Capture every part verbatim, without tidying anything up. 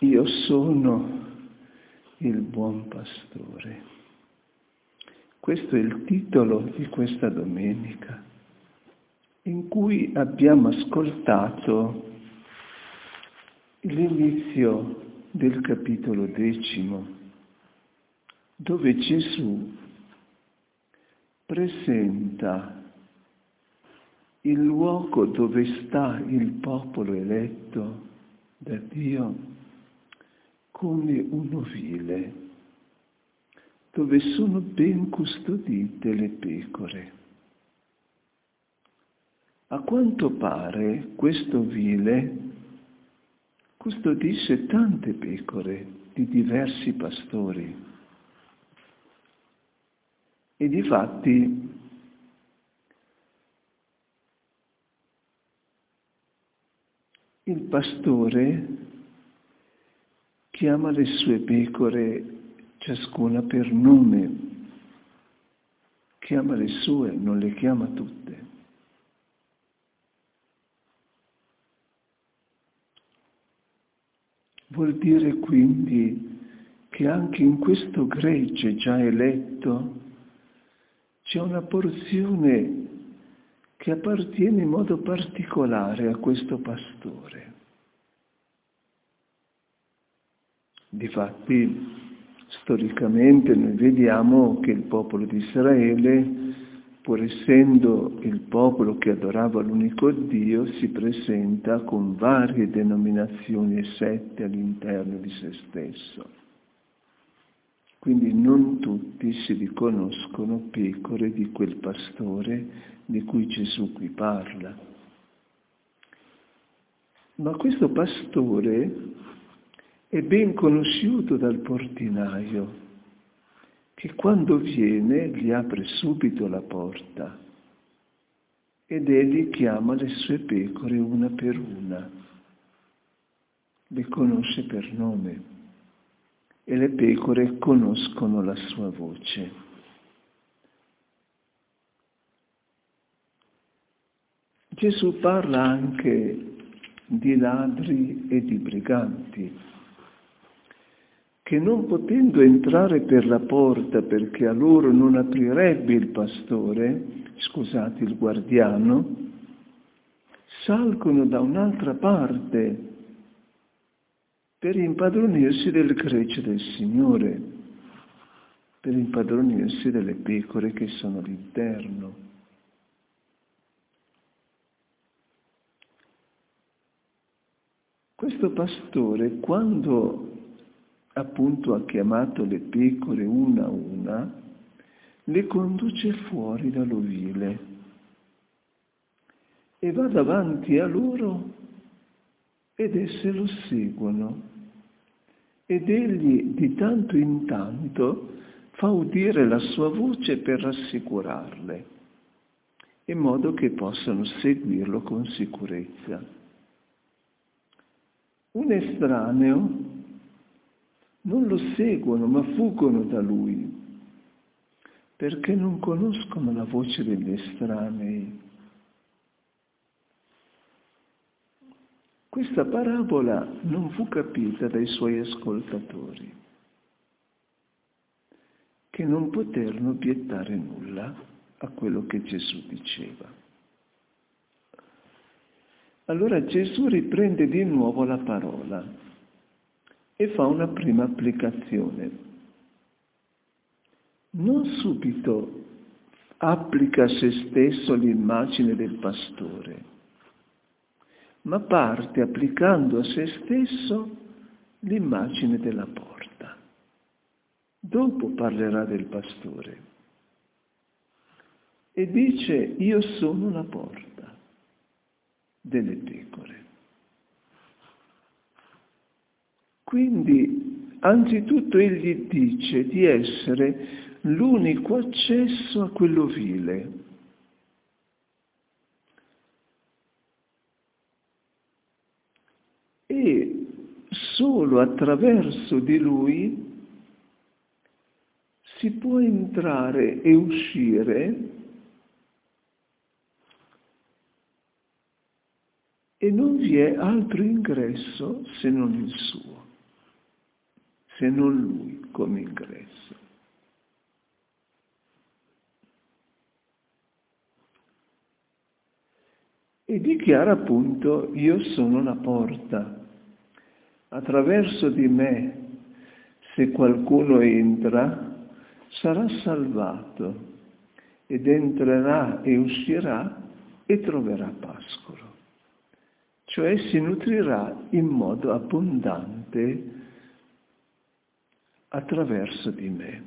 Io sono il buon pastore. Questo è il titolo di questa domenica, in cui abbiamo ascoltato l'inizio del capitolo decimo, dove Gesù presenta il luogo dove sta il popolo eletto da Dio come un ovile, dove sono ben custodite le pecore. A quanto pare questo ovile custodisce tante pecore di diversi pastori e difatti il pastore chiama le sue pecore ciascuna per nome, chiama le sue, non le chiama tutte. Vuol dire quindi che anche in questo gregge già eletto c'è una porzione che appartiene in modo particolare a questo pastore. Difatti, storicamente noi vediamo che il popolo di Israele, pur essendo il popolo che adorava l'unico Dio, si presenta con varie denominazioni e sette all'interno di se stesso. Quindi non tutti si riconoscono pecore di quel pastore di cui Gesù qui parla. Ma questo pastore è ben conosciuto dal portinaio, che quando viene gli apre subito la porta ed egli chiama le sue pecore una per una, le conosce per nome e le pecore conoscono la sua voce. Gesù parla anche di ladri e di briganti, che non potendo entrare per la porta perché a loro non aprirebbe il pastore, scusate, il guardiano, salgono da un'altra parte per impadronirsi del gregge del Signore, per impadronirsi delle pecore che sono all'interno. Questo pastore, quando appunto ha chiamato le pecore una a una, le conduce fuori dall'ovile e va davanti a loro ed esse lo seguono. Ed egli di tanto in tanto fa udire la sua voce per rassicurarle, in modo che possano seguirlo con sicurezza. Un estraneo non lo seguono, ma fuggono da lui, perché non conoscono la voce degli estranei. Questa parabola non fu capita dai suoi ascoltatori, che non poterono obiettare nulla a quello che Gesù diceva. Allora Gesù riprende di nuovo la parola e fa una prima applicazione. Non subito applica a se stesso l'immagine del pastore, ma parte applicando a se stesso l'immagine della porta. Dopo parlerà del pastore e dice: io sono la porta delle pecore. Quindi, anzitutto egli dice di essere l'unico accesso a quell'ovile. E solo attraverso di lui si può entrare e uscire e non vi è altro ingresso se non il suo. se non Lui come ingresso. E dichiara appunto: io sono la porta, attraverso di me, se qualcuno entra, sarà salvato, ed entrerà e uscirà e troverà pascolo. Cioè si nutrirà in modo abbondante attraverso di me.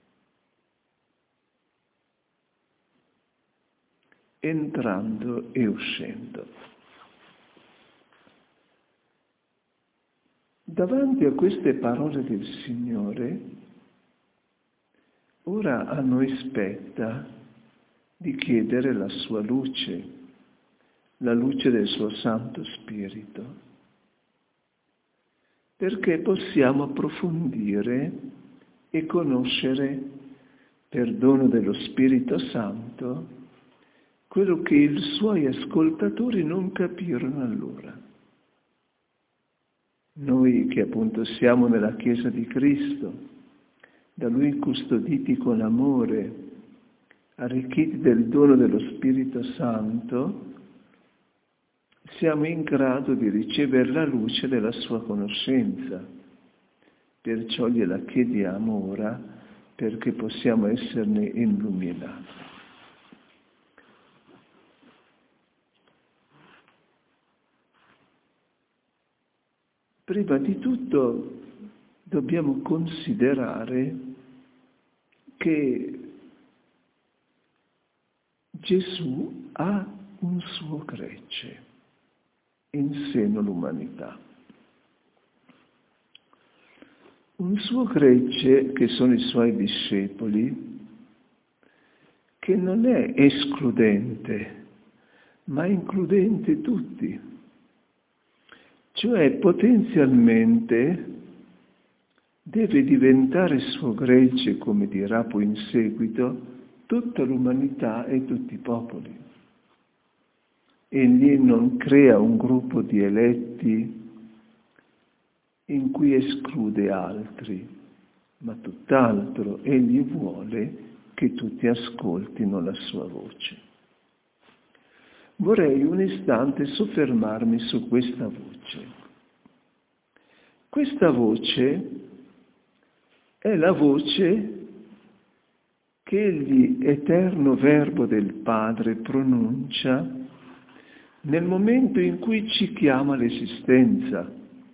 Entrando e uscendo. Davanti a queste parole del Signore, ora a noi spetta di chiedere la sua luce, la luce del suo Santo Spirito, perché possiamo approfondire e conoscere, per dono dello Spirito Santo, quello che i suoi ascoltatori non capirono allora. Noi che appunto siamo nella Chiesa di Cristo, da Lui custoditi con amore, arricchiti del dono dello Spirito Santo, siamo in grado di ricevere la luce della sua conoscenza. Perciò gliela chiediamo ora perché possiamo esserne illuminati. Prima di tutto dobbiamo considerare che Gesù ha un suo gregge in seno l'umanità. Un suo gregge che sono i suoi discepoli, che non è escludente, ma includente tutti. Cioè potenzialmente deve diventare suo gregge, come dirà poi in seguito, tutta l'umanità e tutti i popoli. Egli non crea un gruppo di eletti in cui esclude altri, ma tutt'altro, egli vuole che tutti ascoltino la sua voce. Vorrei un istante soffermarmi su questa voce. Questa voce è la voce che egli, eterno Verbo del Padre, pronuncia nel momento in cui ci chiama all'esistenza.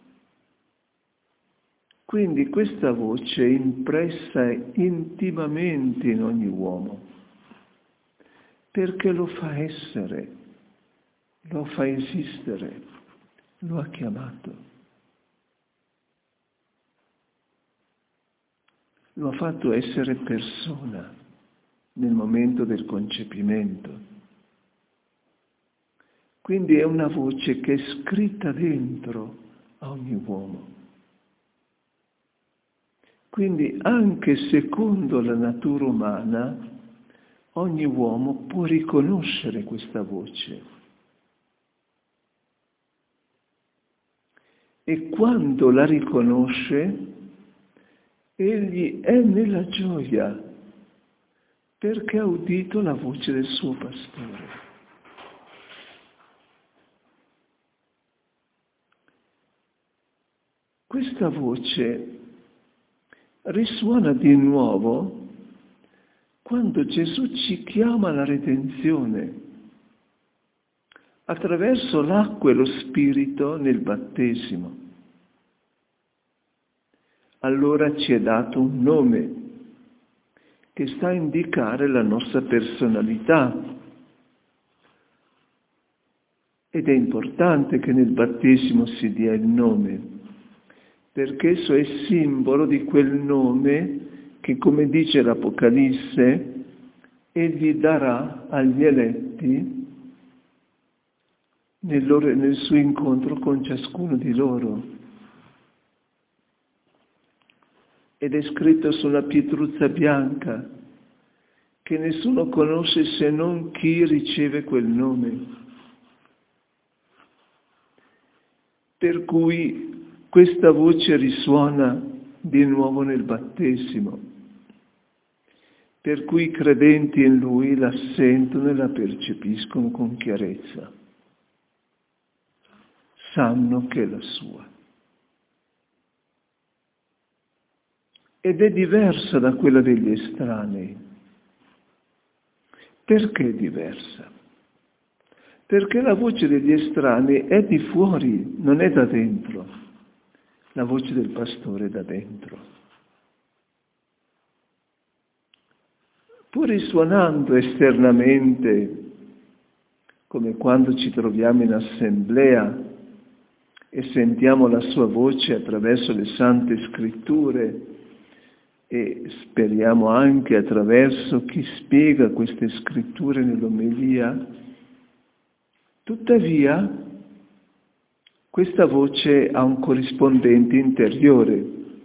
Quindi questa voce è impressa intimamente in ogni uomo, perché lo fa essere, lo fa esistere, lo ha chiamato. Lo ha fatto essere persona nel momento del concepimento. Quindi è una voce che è scritta dentro a ogni uomo. Quindi anche secondo la natura umana, ogni uomo può riconoscere questa voce. E quando la riconosce, egli è nella gioia, perché ha udito la voce del suo pastore. Questa voce risuona di nuovo quando Gesù ci chiama alla redenzione, attraverso l'acqua e lo Spirito nel battesimo. Allora ci è dato un nome che sta a indicare la nostra personalità. Ed è importante che nel battesimo si dia il nome, perché esso è simbolo di quel nome che, come dice l'Apocalisse, egli darà agli eletti nel, loro, nel suo incontro con ciascuno di loro. Ed è scritto sulla pietruzza bianca che nessuno conosce se non chi riceve quel nome. Per cui questa voce risuona di nuovo nel battesimo, per cui i credenti in Lui la sentono e la percepiscono con chiarezza, sanno che è la sua. Ed è diversa da quella degli estranei. Perché è diversa? Perché la voce degli estranei è di fuori, non è da dentro. La voce del pastore è da dentro. Pur risuonando esternamente, come quando ci troviamo in assemblea e sentiamo la sua voce attraverso le Sante Scritture e speriamo anche attraverso chi spiega queste Scritture nell'omelia, tuttavia questa voce ha un corrispondente interiore,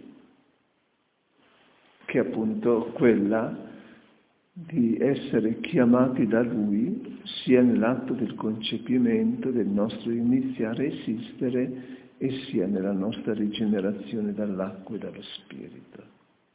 che è appunto quella di essere chiamati da Lui sia nell'atto del concepimento, del nostro iniziare a esistere, e sia nella nostra rigenerazione dall'acqua e dallo Spirito.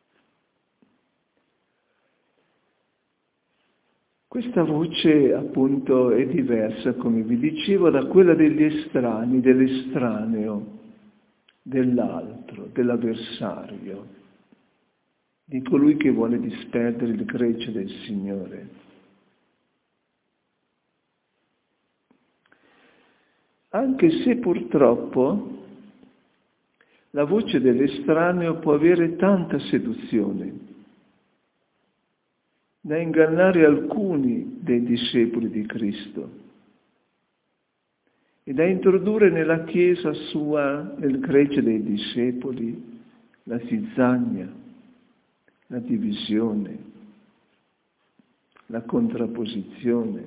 Questa voce appunto è diversa, come vi dicevo, da quella degli estranei, dell'estraneo, dell'altro, dell'avversario, di colui che vuole disperdere il gregge del Signore. Anche se purtroppo la voce dell'estraneo può avere tanta seduzione, da ingannare alcuni dei discepoli di Cristo e da introdurre nella Chiesa sua, nel gregge dei discepoli, la zizzania, la divisione, la contrapposizione.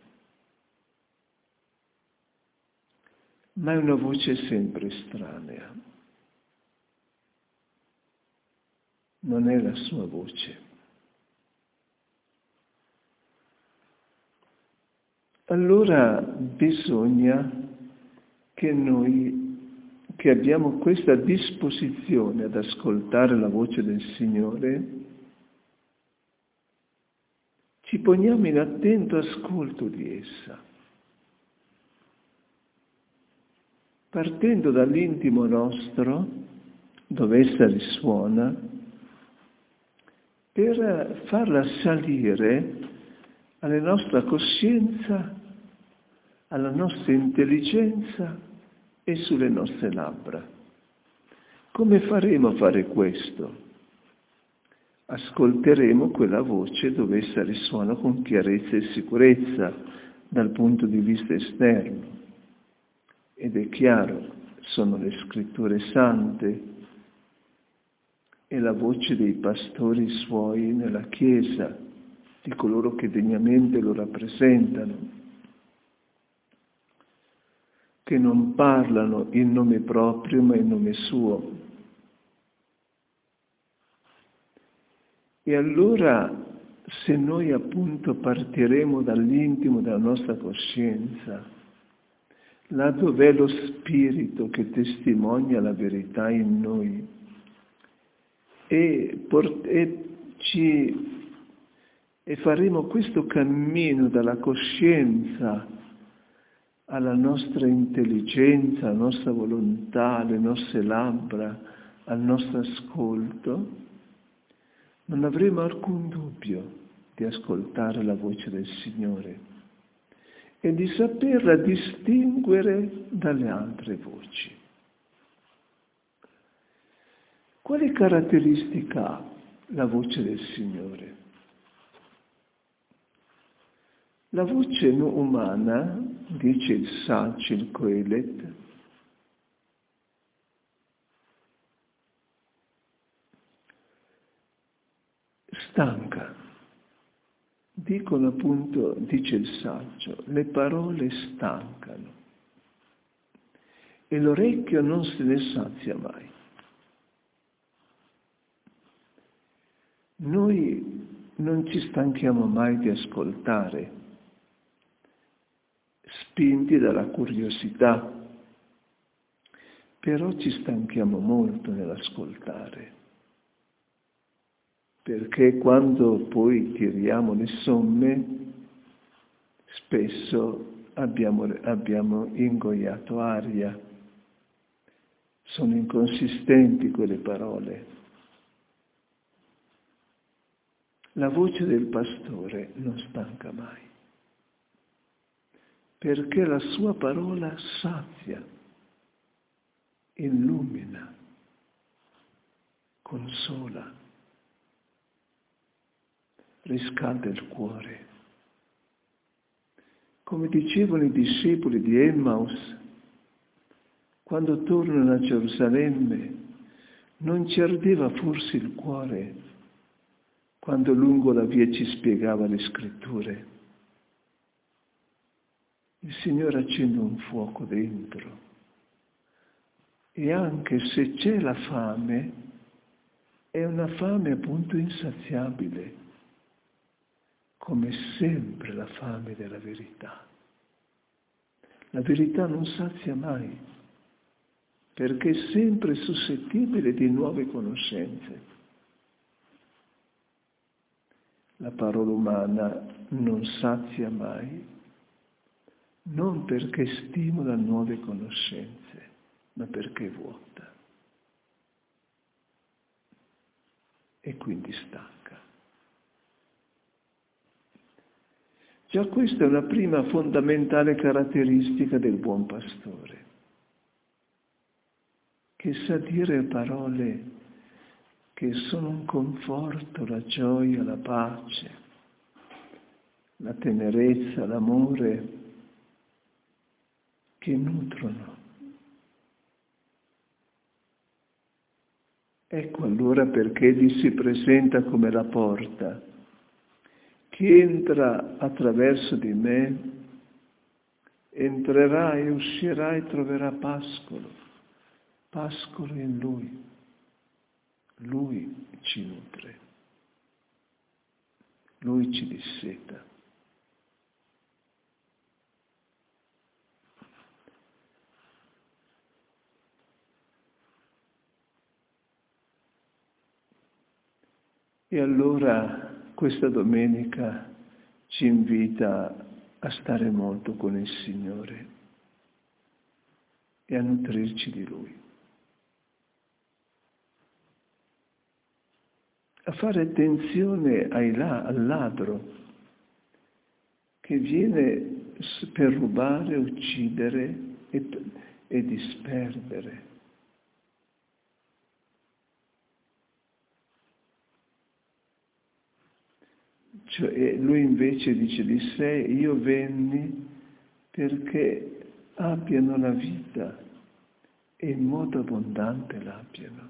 Ma è una voce sempre estranea, non è la sua voce. Allora bisogna che noi, che abbiamo questa disposizione ad ascoltare la voce del Signore, ci poniamo in attento ascolto di essa, partendo dall'intimo nostro, dove essa risuona, per farla salire alla nostra coscienza, alla nostra intelligenza e sulle nostre labbra. Come faremo a fare questo? Ascolteremo quella voce dove essa risuona con chiarezza e sicurezza dal punto di vista esterno. Ed è chiaro, sono le Scritture Sante e la voce dei pastori suoi nella Chiesa, di coloro che degnamente lo rappresentano, che non parlano in nome proprio ma in nome suo. E allora, se noi appunto partiremo dall'intimo della nostra coscienza, là dov'è lo Spirito che testimonia la verità in noi, e, port- e ci E faremo questo cammino dalla coscienza alla nostra intelligenza, alla nostra volontà, alle nostre labbra, al nostro ascolto, non avremo alcun dubbio di ascoltare la voce del Signore e di saperla distinguere dalle altre voci. Quale caratteristica ha la voce del Signore? La voce umana, dice il saggio, il Coelet, stanca. Dicono appunto, dice il saggio, le parole stancano e l'orecchio non se ne sazia mai. Noi non ci stanchiamo mai di ascoltare, spinti dalla curiosità, però ci stanchiamo molto nell'ascoltare. perché quando poi tiriamo le somme, spesso abbiamo, abbiamo ingoiato aria. Sono inconsistenti quelle parole. La voce del pastore non stanca mai, perché la sua parola sazia, illumina, consola, riscalda il cuore. Come dicevano i discepoli di Emmaus, quando tornano a Gerusalemme, non ci ardeva forse il cuore quando lungo la via ci spiegava le scritture. Il Signore accende un fuoco dentro e anche se c'è la fame, è una fame appunto insaziabile, come sempre la fame della verità. La verità non sazia mai, perché è sempre suscettibile di nuove conoscenze. La parola umana non sazia mai, non perché stimola nuove conoscenze, ma perché è vuota. E quindi stanca. Già questa è una prima fondamentale caratteristica del buon pastore, che sa dire parole che sono un conforto, la gioia, la pace, la tenerezza, l'amore, che nutrono. Ecco allora perché egli si presenta come la porta. Chi entra attraverso di me entrerà e uscirà e troverà pascolo, pascolo in lui. Lui ci nutre, lui ci disseta. E allora questa domenica ci invita a stare molto con il Signore e a nutrirci di Lui, a fare attenzione ai la- al ladro che viene per rubare, uccidere e, e disperdere. Cioè, lui invece dice di sé: io venni perché abbiano la vita e in modo abbondante l'abbiano.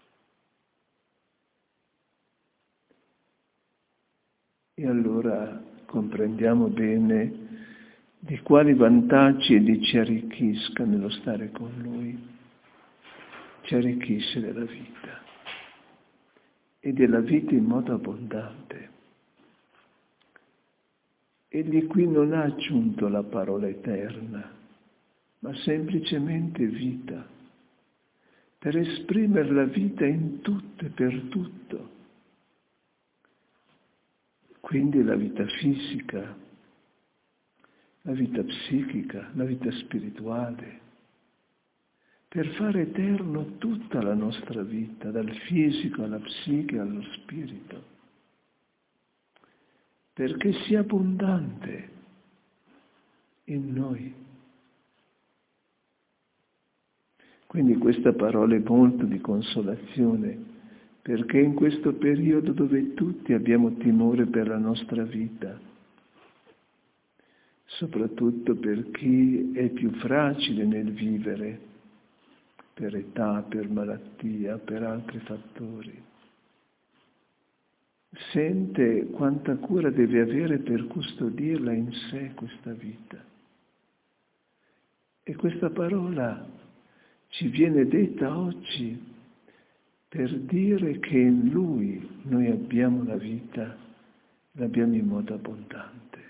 E allora comprendiamo bene di quali vantaggi egli ci arricchisca nello stare con lui. Ci arricchisce della vita e della vita in modo abbondante. Egli qui non ha aggiunto la parola eterna, ma semplicemente vita, per esprimere la vita in tutto e per tutto. Quindi la vita fisica, la vita psichica, la vita spirituale, per fare eterno tutta la nostra vita, dal fisico alla psiche allo spirito, perché sia abbondante in noi. Quindi questa parola è molto di consolazione, perché in questo periodo dove tutti abbiamo timore per la nostra vita, soprattutto per chi è più fragile nel vivere, per età, per malattia, per altri fattori, sente quanta cura deve avere per custodirla in sé questa vita. E questa parola ci viene detta oggi per dire che in Lui noi abbiamo la vita, l'abbiamo in modo abbondante.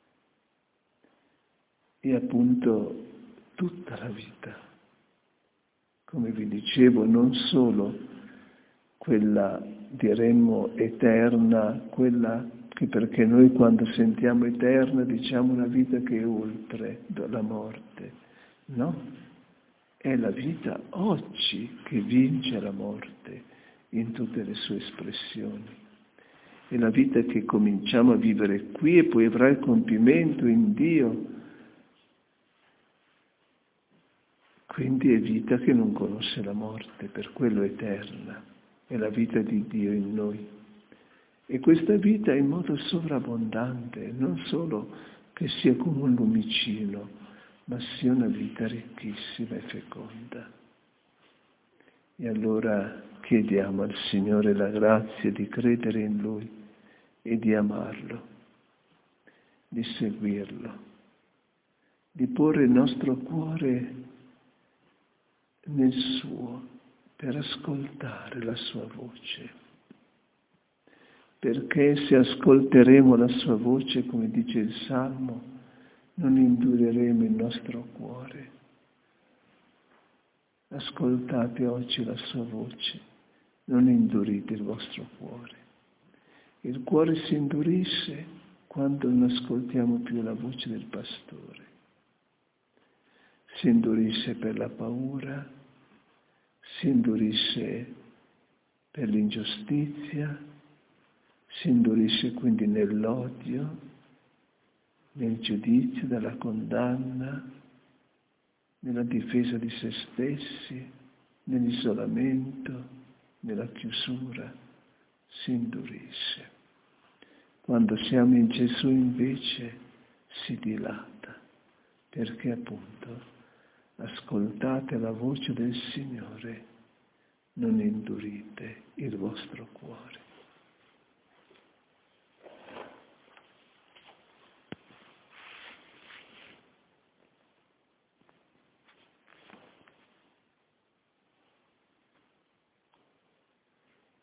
E appunto tutta la vita. Come vi dicevo, non solo quella diremmo eterna, quella che perché noi quando sentiamo eterna diciamo una vita che è oltre la morte. No, è la vita oggi che vince la morte in tutte le sue espressioni. È la vita che cominciamo a vivere qui e poi avrà il compimento in Dio. Quindi è vita che non conosce la morte, per quello è eterna. È la vita di Dio in noi. E questa vita in modo sovrabbondante, non solo che sia come un lumicino, ma sia una vita ricchissima e feconda. E allora chiediamo al Signore la grazia di credere in Lui e di amarlo, di seguirlo, di porre il nostro cuore nel suo per ascoltare la sua voce. Perché se ascolteremo la sua voce, come dice il Salmo, non indureremo il nostro cuore. Ascoltate oggi la sua voce, non indurite il vostro cuore. Il cuore si indurisce quando non ascoltiamo più la voce del pastore. Si indurisce per la paura, si indurisce per l'ingiustizia, si indurisce quindi nell'odio, nel giudizio, nella condanna, nella difesa di se stessi, nell'isolamento, nella chiusura, si indurisce. Quando siamo in Gesù invece si dilata, perché appunto ascoltate la voce del Signore, non indurite il vostro cuore.